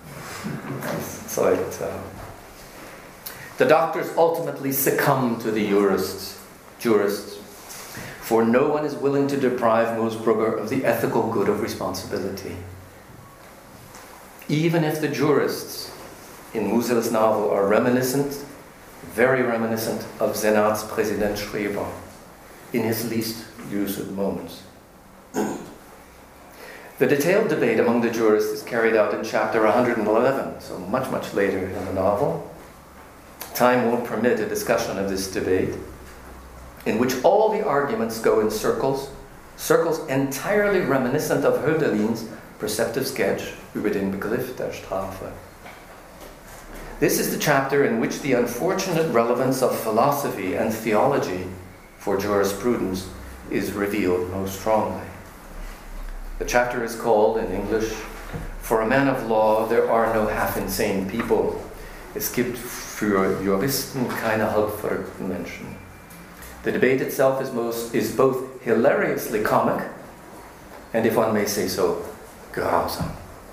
S1: The doctors ultimately succumb to the jurists, for no one is willing to deprive Moosbrugger of the ethical good of responsibility. Even if the jurists in Musel's novel are reminiscent, very reminiscent of Senats Präsident Schreber in his least lucid moments. The detailed debate among the jurists is carried out in chapter 111, so much, much later in the novel. Time won't permit a discussion of this debate, in which all the arguments go in circles entirely reminiscent of Hölderlin's perceptive sketch über den Begriff der Strafe. This is the chapter in which the unfortunate relevance of philosophy and theology for jurisprudence is revealed most strongly. The chapter is called, in English, For a Man of Law, There Are No Half-Insane People. Es gibt für Juristen keine halbverrückten Menschen. The debate itself is both hilariously comic and, if one may say so, grausam.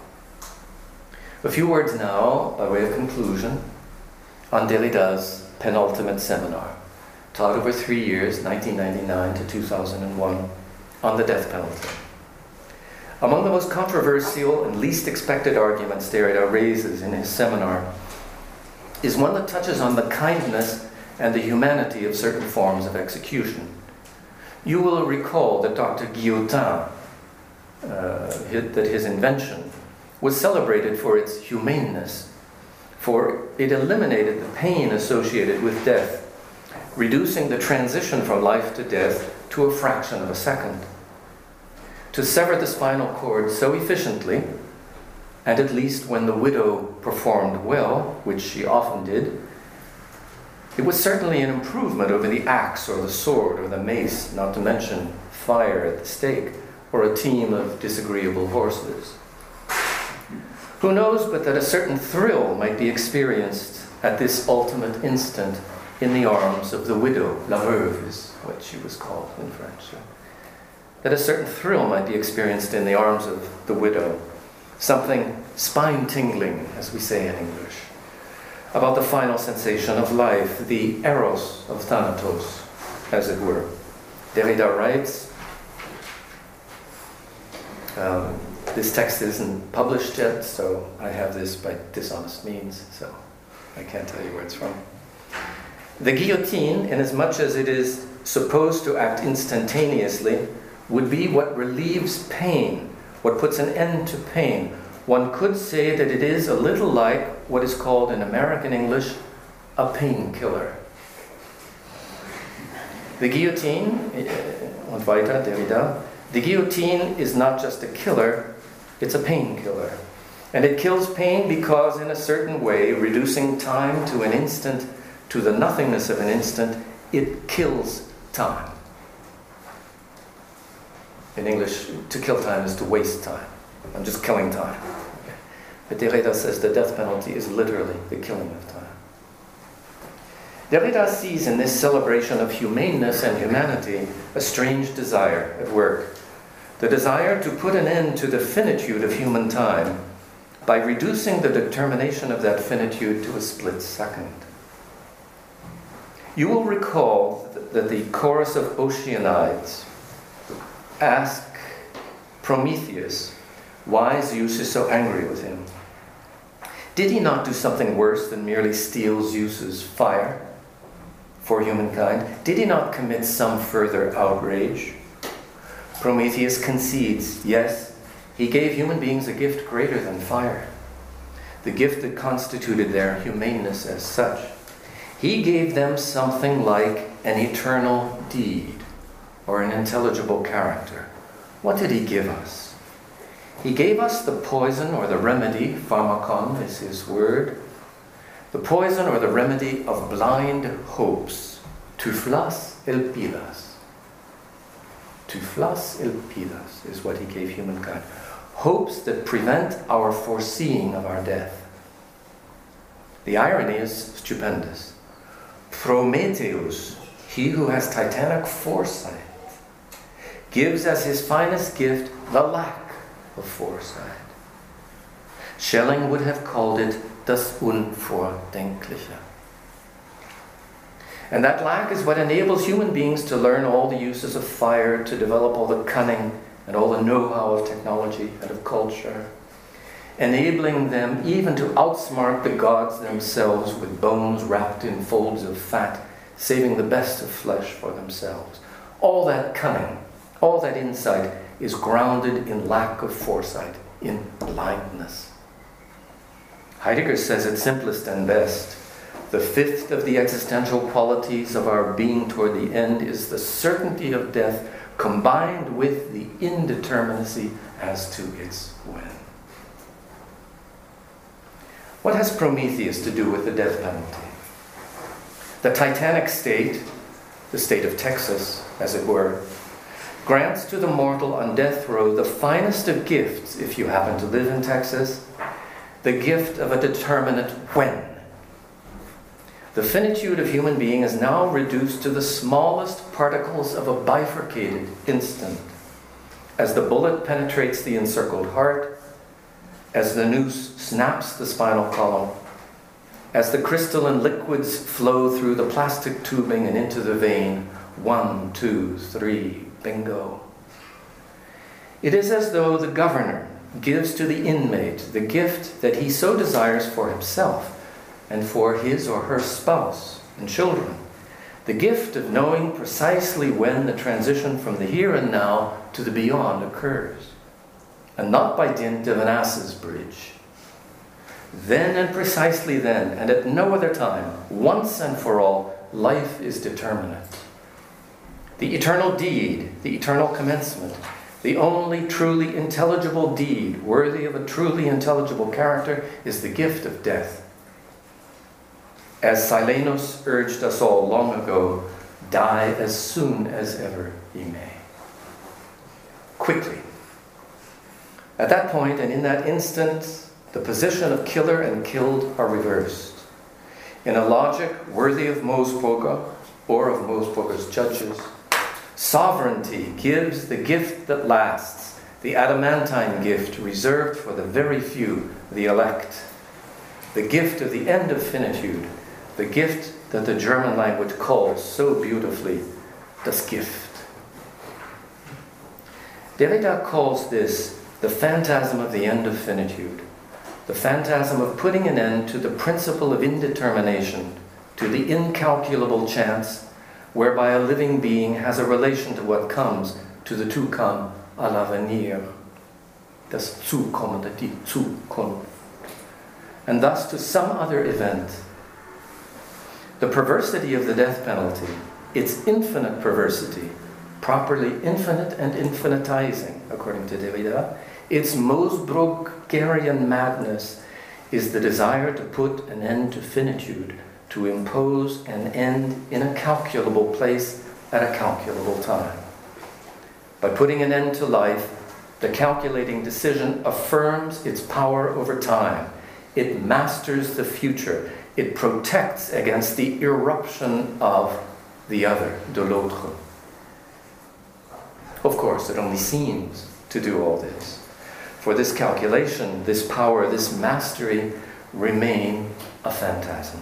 S1: A few words now, by way of conclusion, on Derrida's penultimate seminar, taught over 3 years, 1999 to 2001, on the death penalty. Among the most controversial and least expected arguments Derrida raises in his seminar is one that touches on the kindness and the humanity of certain forms of execution. You will recall that Dr. Guillotin, that his invention was celebrated for its humaneness, for it eliminated the pain associated with death, reducing the transition from life to death to a fraction of a second. To sever the spinal cord so efficiently, and at least when the widow performed well, which she often did, it was certainly an improvement over the axe or the sword or the mace, not to mention fire at the stake, or a team of disagreeable horses. Who knows but that a certain thrill might be experienced at this ultimate instant in the arms of the widow, la veuve is what she was called in French. That a certain thrill might be experienced in the arms of the widow, something spine-tingling, as we say in English, about the final sensation of life, the eros of Thanatos, as it were. Derrida writes, this text isn't published yet, so I have this by dishonest means, so I can't tell you where it's from. The guillotine, inasmuch as it is supposed to act instantaneously, would be what relieves pain, what puts an end to pain. One could say that it is a little like what is called in American English a painkiller. The guillotine, und weiter, Derrida, the guillotine is not just a killer, it's a painkiller. And it kills pain because, in a certain way, reducing time to an instant, to the nothingness of an instant, it kills time. In English, to kill time is to waste time. I'm just killing time. But Derrida says the death penalty is literally the killing of time. Derrida sees in this celebration of humaneness and humanity a strange desire at work. The desire to put an end to the finitude of human time by reducing the determination of that finitude to a split second. You will recall that the chorus of Oceanides ask Prometheus why Zeus is so angry with him. Did he not do something worse than merely steal Zeus's fire for humankind? Did he not commit some further outrage? Prometheus concedes, yes, he gave human beings a gift greater than fire, the gift that constituted their humaneness as such. He gave them something like an eternal deed or an intelligible character. What did he give us? He gave us the poison or the remedy, pharmakon is his word, the poison or the remedy of blind hopes, tuflas elpidas. Tuflas elpidas is what he gave humankind. Hopes that prevent our foreseeing of our death. The irony is stupendous. Prometheus, he who has titanic foresight, gives as his finest gift the lack of foresight. Schelling would have called it das Unvordenkliche. And that lack is what enables human beings to learn all the uses of fire, to develop all the cunning and all the know-how of technology and of culture, enabling them even to outsmart the gods themselves with bones wrapped in folds of fat, saving the best of flesh for themselves. All that cunning, all that insight is grounded in lack of foresight, in blindness. Heidegger says it simplest and best. The fifth of the existential qualities of our being toward the end is the certainty of death combined with the indeterminacy as to its when. What has Prometheus to do with the death penalty? The Titanic state, the state of Texas, as it were, grants to the mortal on death row the finest of gifts, if you happen to live in Texas, the gift of a determinate when. The finitude of human being is now reduced to the smallest particles of a bifurcated instant. As the bullet penetrates the encircled heart, as the noose snaps the spinal column, as the crystalline liquids flow through the plastic tubing and into the vein, 1, 2, 3, bingo. It is as though the governor gives to the inmate the gift that he so desires for himself and for his or her spouse and children, the gift of knowing precisely when the transition from the here and now to the beyond occurs, and not by dint of an ass's bridge. Then and precisely then, and at no other time, once and for all, life is determinate. The eternal deed, the eternal commencement, the only truly intelligible deed worthy of a truly intelligible character is the gift of death. As Silenus urged us all long ago, die as soon as ever ye may. Quickly. At that point and in that instant, the position of killer and killed are reversed. In a logic worthy of Moosbrugger or of Moosbrugger's judges, sovereignty gives the gift that lasts, the adamantine gift reserved for the very few, the elect, the gift of the end of finitude, the gift that the German language calls so beautifully, das Gift. Derrida calls this the phantasm of the end of finitude, the phantasm of putting an end to the principle of indetermination, to the incalculable chance whereby a living being has a relation to what comes, to the to come, à l'avenir, das Zukommende, die Zukunft, and thus to some other event. The perversity of the death penalty, its infinite perversity, properly infinite and infinitizing, according to Derrida, its Moosbrugerian madness is the desire to put an end to finitude, to impose an end in a calculable place at a calculable time. By putting an end to life, the calculating decision affirms its power over time. It masters the future. It protects against the irruption of the other, de l'autre. Of course, it only seems to do all this. For this calculation, this power, this mastery remain a phantasm.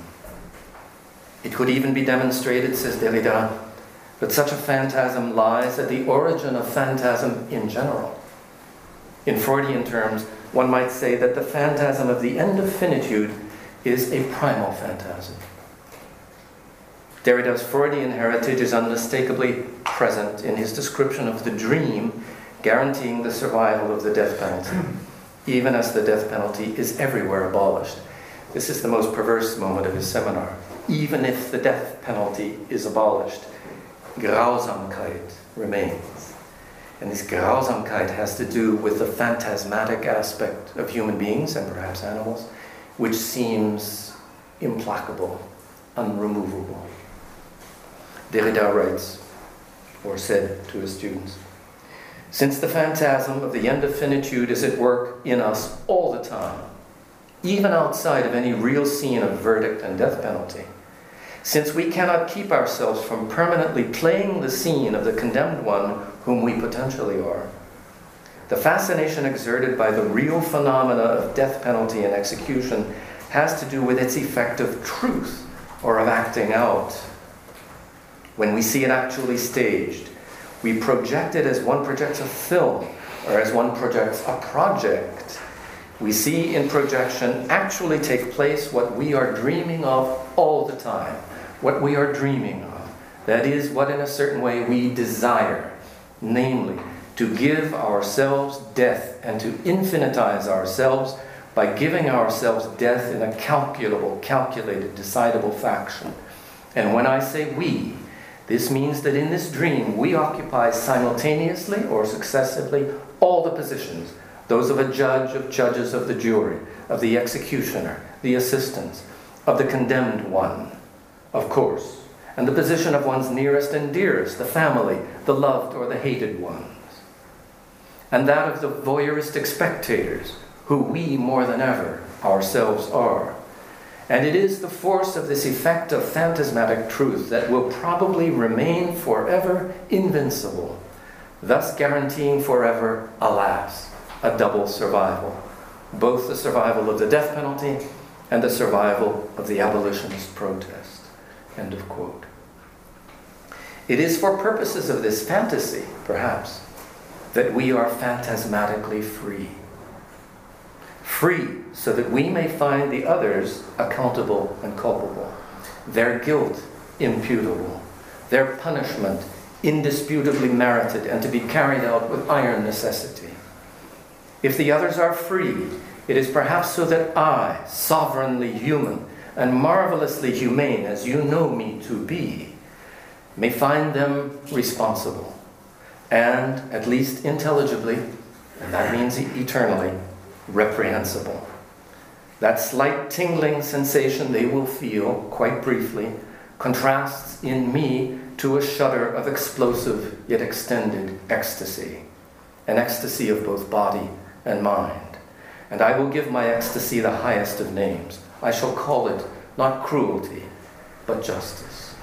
S1: It could even be demonstrated, says Derrida, that such a phantasm lies at the origin of phantasm in general. In Freudian terms, one might say that the phantasm of the end of finitude is a primal phantasm. Derrida's Freudian heritage is unmistakably present in his description of the dream guaranteeing the survival of the death penalty, even as the death penalty is everywhere abolished. This is the most perverse moment of his seminar. Even if the death penalty is abolished, Grausamkeit remains. And this Grausamkeit has to do with the phantasmatic aspect of human beings, and perhaps animals, which seems implacable, unremovable. Derrida writes, or said to his students, since the phantasm of the end of finitude is at work in us all the time, even outside of any real scene of verdict and death penalty, since we cannot keep ourselves from permanently playing the scene of the condemned one whom we potentially are, the fascination exerted by the real phenomena of death penalty and execution has to do with its effect of truth or of acting out. When we see it actually staged, we project it as one projects a film or as one projects a project. We see in projection actually take place what we are dreaming of all the time, what we are dreaming of. That is what in a certain way we desire, namely, to give ourselves death and to infinitize ourselves by giving ourselves death in a calculable, calculated, decidable fashion. And when I say we, this means that in this dream we occupy simultaneously or successively all the positions, those of a judge, of judges, of the jury, of the executioner, the assistants, of the condemned one, of course, and the position of one's nearest and dearest, the family, the loved or the hated ones, and that of the voyeuristic spectators, who we more than ever ourselves are. And it is the force of this effect of phantasmatic truth that will probably remain forever invincible, thus guaranteeing forever, alas, a double survival, both the survival of the death penalty and the survival of the abolitionist protest. End of quote. It is for purposes of this fantasy, perhaps, that we are phantasmatically free. Free so that we may find the others accountable and culpable, their guilt imputable, their punishment indisputably merited and to be carried out with iron necessity. If the others are free, it is perhaps so that I, sovereignly human and marvelously humane as you know me to be, may find them responsible and, at least intelligibly, and that means eternally, reprehensible. That slight tingling sensation they will feel, quite briefly, contrasts in me to a shudder of explosive yet extended ecstasy, an ecstasy of both body and mind. And I will give my ecstasy the highest of names. I shall call it not cruelty, but justice.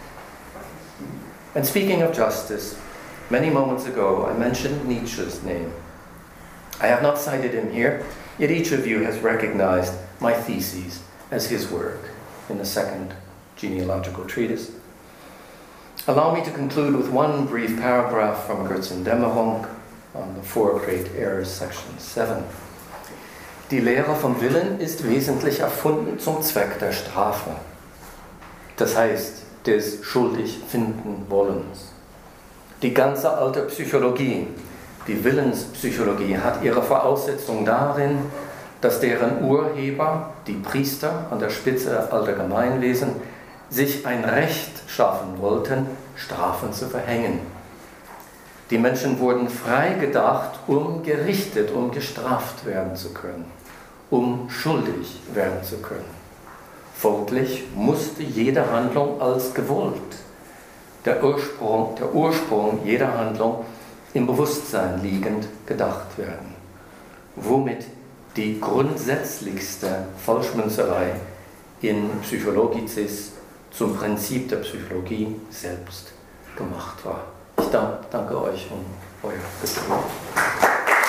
S1: And speaking of justice, many moments ago I mentioned Nietzsche's name. I have not cited him here, yet each of you has recognized my theses as his work in the second genealogical treatise. Allow me to conclude with one brief paragraph from Götzendämmerung on the Four Great Errors, section 7. Die Lehre vom Willen ist wesentlich erfunden zum Zweck der Strafe. Das heißt, des schuldig finden Wollens. Die ganze alte Psychologie, die Willenspsychologie, hat ihre Voraussetzung darin, dass deren Urheber, die Priester an der Spitze alter Gemeinwesen, sich ein Recht schaffen wollten, Strafen zu verhängen. Die Menschen wurden frei gedacht, um gerichtet, um gestraft werden zu können, um schuldig werden zu können. Folglich musste jede Handlung als gewollt, der Ursprung jeder Handlung im Bewusstsein liegend gedacht werden, womit die grundsätzlichste Falschmünzerei in Psychologicis zum Prinzip der Psychologie selbst gemacht war. Ich danke euch um euer Geduld.